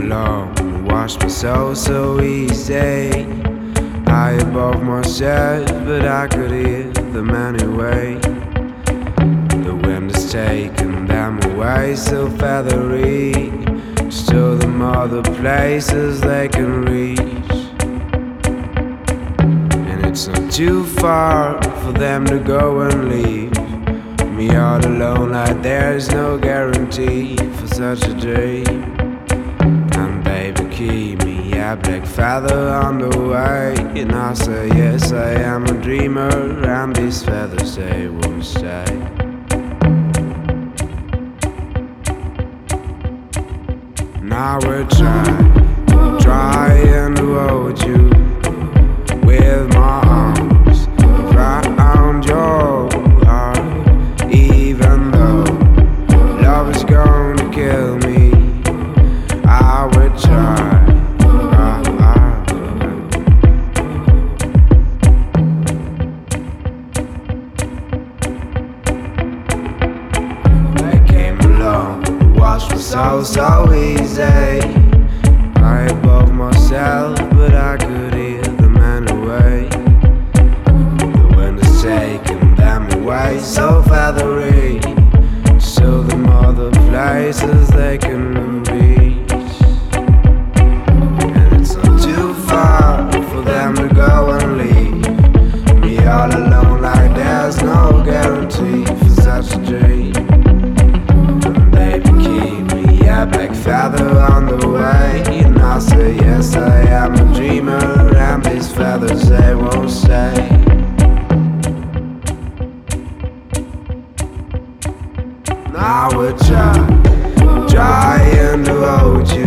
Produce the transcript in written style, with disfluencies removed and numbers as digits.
alone, wash my soul so easy. High above my chest, but I could hear them anyway. The wind has taken them away, so feathery. Just to them other places they can reach. And it's not too far for them to go and leave me all alone, like there's no guarantee for such a dream. And baby, keep me a black feather on the way. And I say yes, I am a dreamer, and these feathers they will stay. Now we're trying to hold you with my arms around your heart. Even though love is going to kill me, I would try. They came along, washed my soul so easy. High above myself, but I could hear them anyway. The wind has taken them away, so feathery. So them other places they can reach. And it's not too far for them to go and leave me all alone, like there's no guarantee for such a dream. And baby, keep me a black feather on the way. And I say yes, I am a dreamer, and these feathers they won't stay. Now we're trying to hold you